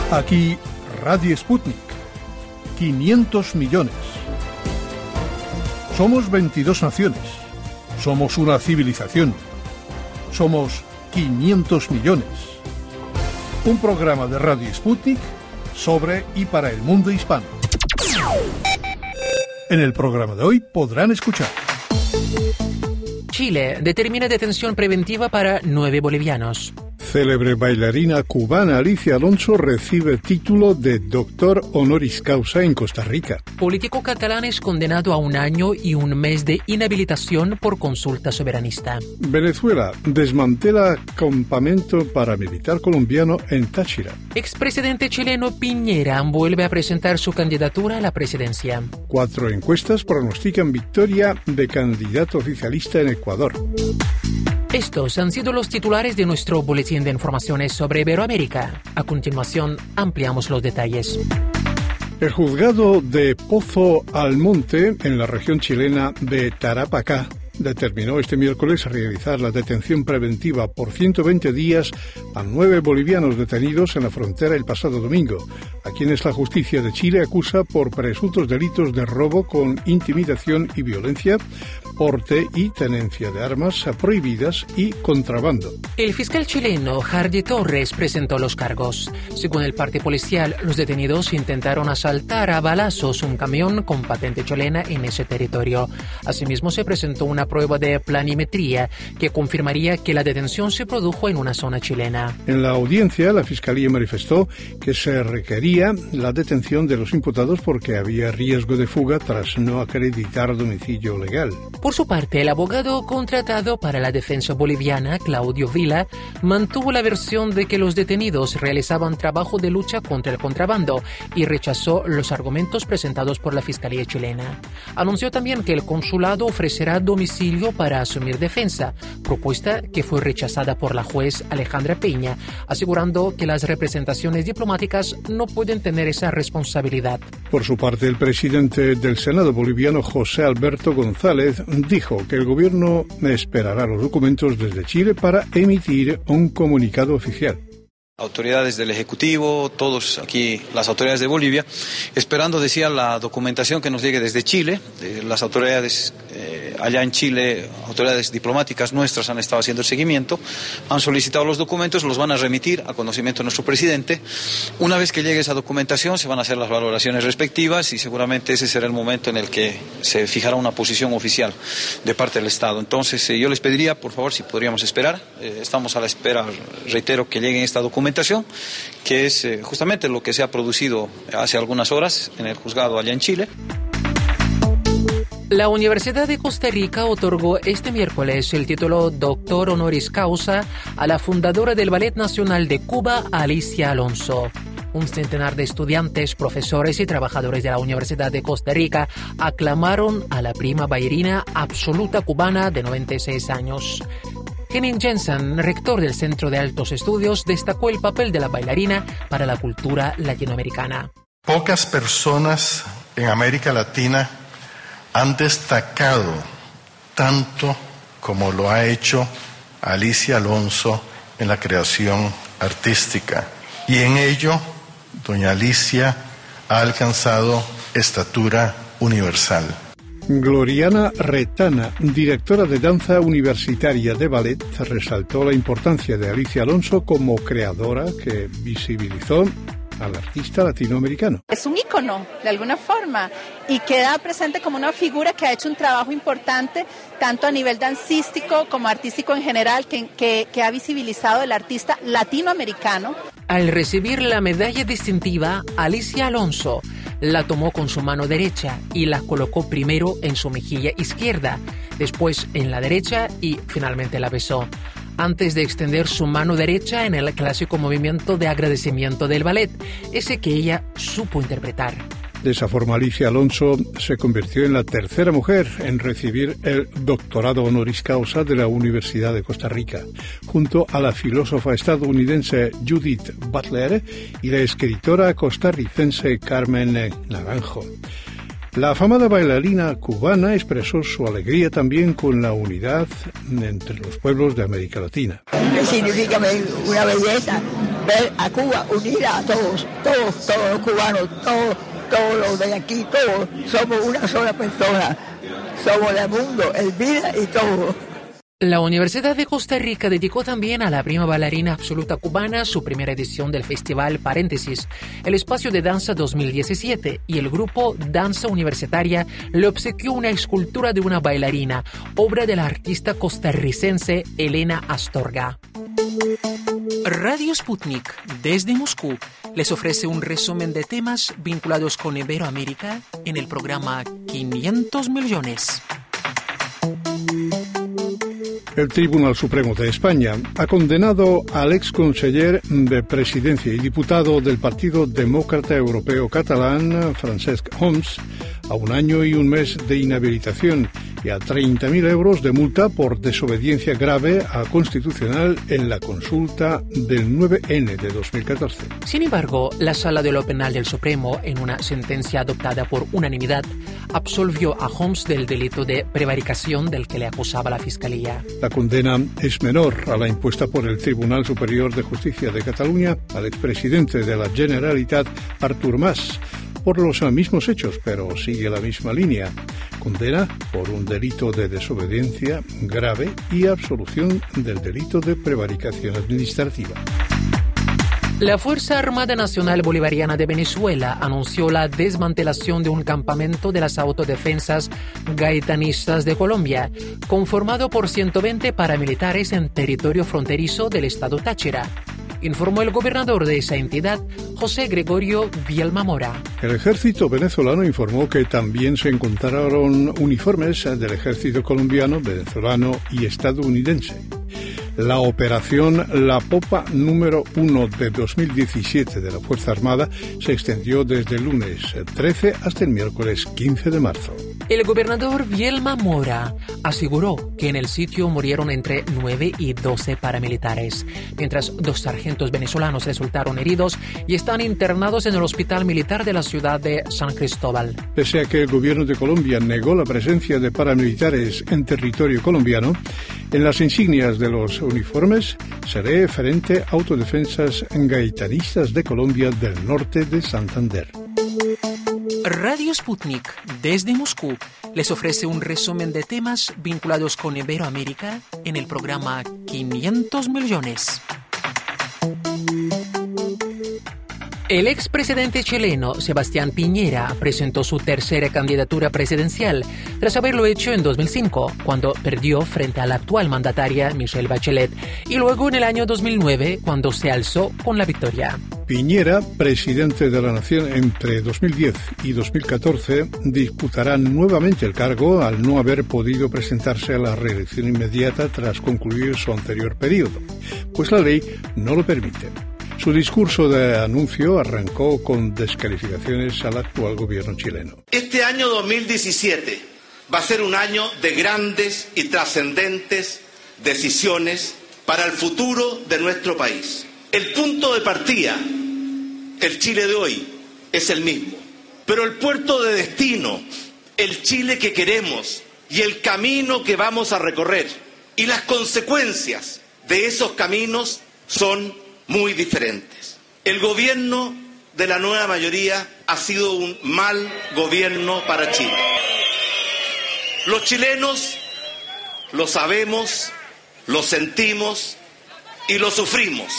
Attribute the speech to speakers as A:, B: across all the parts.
A: Aquí Radio Sputnik. 500 millones. Somos 22 naciones. Somos una civilización. Somos 500 millones. Un programa de Radio Sputnik sobre y para el mundo hispano. En el programa de hoy podrán escuchar:
B: Chile determina detención preventiva para 9 bolivianos.
A: Célebre bailarina cubana Alicia Alonso recibe título de doctor honoris causa en Costa Rica.
B: Político catalán es condenado a 1 año y 1 mes de inhabilitación por consulta soberanista.
A: Venezuela desmantela campamento paramilitar colombiano en Táchira.
B: Expresidente chileno Piñera vuelve a presentar su candidatura a la presidencia.
A: 4 encuestas pronostican victoria de candidato oficialista en Ecuador.
B: Estos han sido los titulares de nuestro boletín de informaciones sobre Iberoamérica. A continuación, ampliamos los detalles.
A: El juzgado de Pozo Almonte, en la región chilena de Tarapacá, determinó este miércoles realizar la detención preventiva por 120 días a 9 bolivianos detenidos en la frontera el pasado domingo, a quienes la justicia de Chile acusa por presuntos delitos de robo con intimidación y violencia, porte y tenencia de armas prohibidas y contrabando.
B: El fiscal chileno Hardy Torres presentó los cargos. Según el parte policial, los detenidos intentaron asaltar a balazos un camión con patente chilena en ese territorio. Asimismo, se presentó una prueba de planimetría que confirmaría que la detención se produjo en una zona chilena.
A: En la audiencia, la Fiscalía manifestó que se requería la detención de los imputados porque había riesgo de fuga tras no acreditar domicilio legal.
B: Por su parte, el abogado contratado para la defensa boliviana, Claudio Vila, mantuvo la versión de que los detenidos realizaban trabajo de lucha contra el contrabando y rechazó los argumentos presentados por la Fiscalía chilena. Anunció también que el consulado ofrecerá domicilio para asumir defensa, propuesta que fue rechazada por la juez Alejandra Peña, asegurando que las representaciones diplomáticas no pueden tener esa responsabilidad.
A: Por su parte, el presidente del Senado boliviano, José Alberto González, dijo que el gobierno esperará los documentos desde Chile para emitir un comunicado oficial.
C: Autoridades del Ejecutivo, todos aquí, las autoridades de Bolivia, esperando, decía, la documentación que nos llegue desde Chile. Las autoridades allá en Chile, autoridades diplomáticas nuestras han estado haciendo el seguimiento, han solicitado los documentos, los van a remitir a conocimiento de nuestro presidente. Una vez que llegue esa documentación se van a hacer las valoraciones respectivas y seguramente ese será el momento en el que se fijará una posición oficial de parte del Estado. Entonces yo les pediría, por favor, si podríamos esperar. Estamos a la espera, reitero, que llegue esta documentación, que es justamente lo que se ha producido hace algunas horas en el juzgado allá en Chile.
B: La Universidad de Costa Rica otorgó este miércoles el título Doctor Honoris Causa a la fundadora del Ballet Nacional de Cuba, Alicia Alonso. Un centenar de estudiantes, profesores y trabajadores de la Universidad de Costa Rica aclamaron a la prima bailarina absoluta cubana de 96 años. Henning Jensen, rector del Centro de Altos Estudios, destacó el papel de la bailarina para la cultura latinoamericana.
D: Pocas personas en América Latina han destacado tanto como lo ha hecho Alicia Alonso en la creación artística. Y en ello, doña Alicia ha alcanzado estatura universal.
A: Gloriana Retana, directora de danza universitaria de ballet, resaltó la importancia de Alicia Alonso como creadora que visibilizó al artista latinoamericano.
E: Es un ícono, de alguna forma, y queda presente como una figura que ha hecho un trabajo importante, tanto a nivel dancístico como artístico en general, que ha visibilizado el artista latinoamericano.
B: Al recibir la medalla distintiva, Alicia Alonso la tomó con su mano derecha y la colocó primero en su mejilla izquierda, después en la derecha y finalmente la besó, antes de extender su mano derecha en el clásico movimiento de agradecimiento del ballet, ese que ella supo interpretar.
A: De esa forma, Alicia Alonso se convirtió en la tercera mujer en recibir el doctorado honoris causa de la Universidad de Costa Rica, junto a la filósofa estadounidense Judith Butler y la escritora costarricense Carmen Naranjo. La afamada bailarina cubana expresó su alegría también con la unidad entre los pueblos de América Latina.
F: Significa una belleza ver a Cuba unida a todos los cubanos, todos los de aquí, todos somos una sola persona, somos el mundo, el vida y todo.
B: La Universidad de Costa Rica dedicó también a la prima bailarina absoluta cubana su primera edición del festival Paréntesis, el espacio de danza 2017, y el grupo Danza Universitaria le obsequió una escultura de una bailarina, obra de la artista costarricense Elena Astorga. Radio Sputnik, desde Moscú, les ofrece un resumen de temas vinculados con Iberoamérica en el programa 500 millones.
A: El Tribunal Supremo de España ha condenado al ex conseller de Presidencia y diputado del Partido Demócrata Europeo Catalán, Francesc Homs, a 1 año y 1 mes de inhabilitación y a 30.000 euros de multa por desobediencia grave a Constitucional en la consulta del 9N de 2014.
B: Sin embargo, la Sala de lo Penal del Supremo, en una sentencia adoptada por unanimidad, absolvió a Homs del delito de prevaricación del que le acusaba la Fiscalía.
A: La condena es menor a la impuesta por el Tribunal Superior de Justicia de Cataluña al expresidente de la Generalitat, Artur Mas, por los mismos hechos, pero sigue la misma línea. Condena por un delito de desobediencia grave y absolución del delito de prevaricación administrativa.
B: La Fuerza Armada Nacional Bolivariana de Venezuela anunció la desmantelación de un campamento de las autodefensas gaitanistas de Colombia, conformado por 120 paramilitares en territorio fronterizo del estado Táchira, informó el gobernador de esa entidad, José Gregorio Vielma Mora.
A: El ejército venezolano informó que también se encontraron uniformes del ejército colombiano, venezolano y estadounidense. La operación La Popa número 1 de 2017 de la Fuerza Armada se extendió desde el lunes 13 hasta el miércoles 15 de marzo.
B: El gobernador Vielma Mora aseguró que en el sitio murieron entre 9 y 12 paramilitares, mientras 2 sargentos venezolanos resultaron heridos y están internados en el hospital militar de la ciudad de San Cristóbal.
A: Pese a que el gobierno de Colombia negó la presencia de paramilitares en territorio colombiano, en las insignias de los uniformes se lee Frente Autodefensas Gaitanistas de Colombia del Norte de Santander.
B: Radio Sputnik, desde Moscú, les ofrece un resumen de temas vinculados con Iberoamérica en el programa 500 millones. El expresidente chileno Sebastián Piñera presentó su tercera candidatura presidencial tras haberlo hecho en 2005, cuando perdió frente a la actual mandataria Michelle Bachelet, y luego en el año 2009, cuando se alzó con la victoria.
A: Piñera, presidente de la Nación entre 2010 y 2014, disputará nuevamente el cargo al no haber podido presentarse a la reelección inmediata tras concluir su anterior periodo, pues la ley no lo permite. Su discurso de anuncio arrancó con descalificaciones al actual gobierno chileno.
G: Este año 2017 va a ser un año de grandes y trascendentes decisiones para el futuro de nuestro país. El punto de partida, el Chile de hoy, es el mismo, pero el puerto de destino, el Chile que queremos y el camino que vamos a recorrer y las consecuencias de esos caminos son muy diferentes. El gobierno de la nueva mayoría ha sido un mal gobierno para Chile. Los chilenos lo sabemos, lo sentimos y lo sufrimos.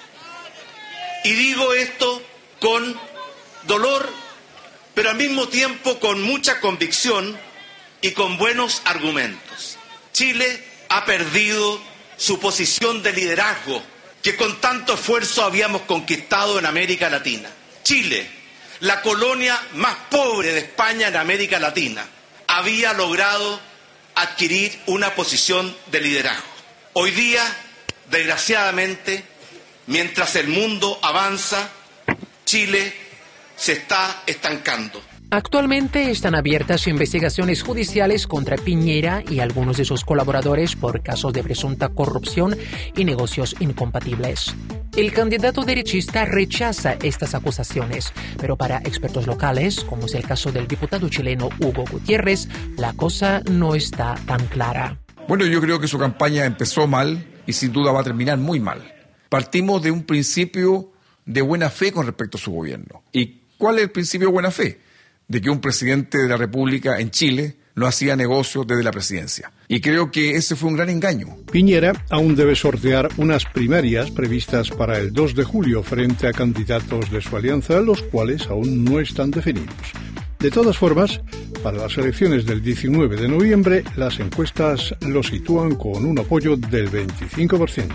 G: Y digo esto con dolor, pero al mismo tiempo con mucha convicción y con buenos argumentos. Chile ha perdido su posición de liderazgo que con tanto esfuerzo habíamos conquistado en América Latina. Chile, la colonia más pobre de España en América Latina, había logrado adquirir una posición de liderazgo. Hoy día, desgraciadamente, mientras el mundo avanza, Chile se está estancando.
B: Actualmente están abiertas investigaciones judiciales contra Piñera y algunos de sus colaboradores por casos de presunta corrupción y negocios incompatibles. El candidato derechista rechaza estas acusaciones, pero para expertos locales, como es el caso del diputado chileno Hugo Gutiérrez, la cosa no está tan clara.
H: Bueno, yo creo que su campaña empezó mal y sin duda va a terminar muy mal. partimos de un principio de buena fe con respecto a su gobierno. ¿Y cuál es el principio de buena fe? De que un presidente de la República en Chile no hacía negocios desde la presidencia. Y creo que ese fue un gran engaño.
A: Piñera aún debe sortear unas primarias previstas para el 2 de julio frente a candidatos de su alianza, los cuales aún no están definidos. De todas formas, para las elecciones del 19 de noviembre, las encuestas lo sitúan con un apoyo del 25%.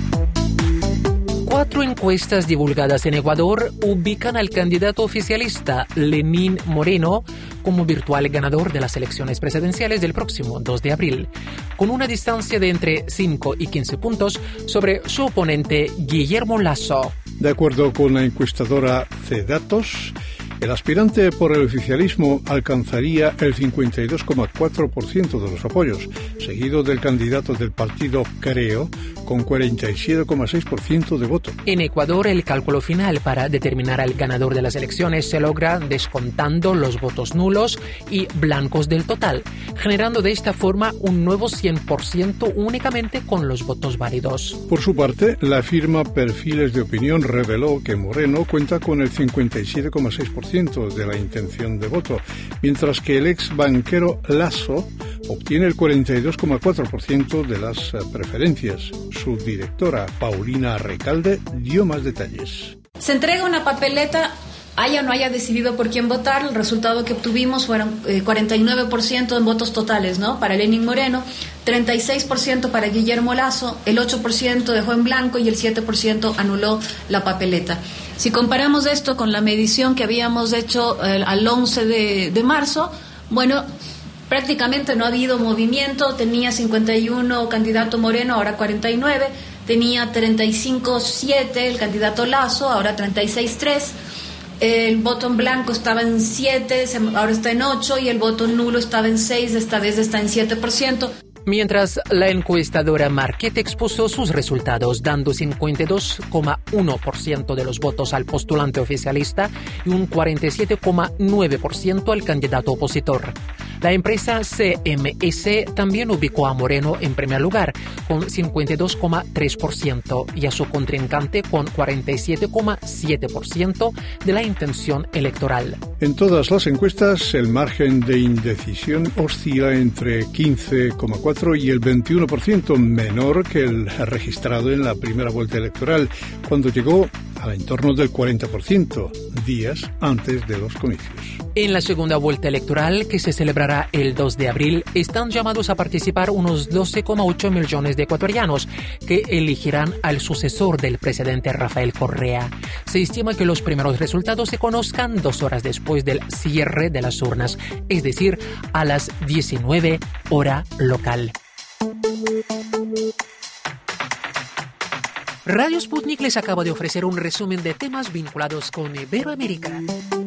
B: 4 encuestas divulgadas en Ecuador ubican al candidato oficialista Lenín Moreno como virtual ganador de las elecciones presidenciales del próximo 2 de abril, con una distancia de entre 5 y 15 puntos sobre su oponente Guillermo Lasso.
A: De acuerdo con la encuestadora C-Datos, el aspirante por el oficialismo alcanzaría el 52,4% de los apoyos, seguido del candidato del partido Creo, con 47,6% de voto.
B: En Ecuador, el cálculo final para determinar al ganador de las elecciones se logra descontando los votos nulos y blancos del total, generando de esta forma un nuevo 100% únicamente con los votos válidos.
A: Por su parte, la firma Perfiles de Opinión reveló que Moreno cuenta con el 57,6% de la intención de voto, mientras que el ex banquero Lasso obtiene el 42,4% de las preferencias. Su directora, Paulina Recalde, dio más detalles.
I: Se entrega una papeleta, haya o no haya decidido por quién votar. El resultado que obtuvimos fueron 49% en votos totales, ¿no? Para Lenín Moreno, 36% para Guillermo Lasso, el 8% dejó en blanco y el 7% anuló la papeleta. Si comparamos esto con la medición que habíamos hecho al 11 de marzo, bueno, prácticamente no ha habido movimiento. Tenía 51 candidato Moreno, ahora 49. Tenía 35,7 el candidato Lasso, ahora 36,3. El voto en blanco estaba en 7, ahora está en 8, y el voto nulo estaba en 6, esta vez está en 7%.
B: Mientras la encuestadora Marquette expuso sus resultados, dando 52,1% de los votos al postulante oficialista y un 47,9% al candidato opositor. La empresa CMS también ubicó a Moreno en primer lugar, con 52,3%, y a su contrincante con 47,7% de la intención electoral.
A: En todas las encuestas, el margen de indecisión oscila entre 15,4% y el 21%, menor que el registrado en la primera vuelta electoral, cuando llegó al entorno del 40%, días antes de los comicios.
B: En la segunda vuelta electoral, que se celebrará el 2 de abril, están llamados a participar unos 12,8 millones de ecuatorianos que elegirán al sucesor del presidente Rafael Correa. Se estima que los primeros resultados se conozcan 2 horas después del cierre de las urnas, es decir, a las 19 hora local. Radio Sputnik les acaba de ofrecer un resumen de temas vinculados con Iberoamérica.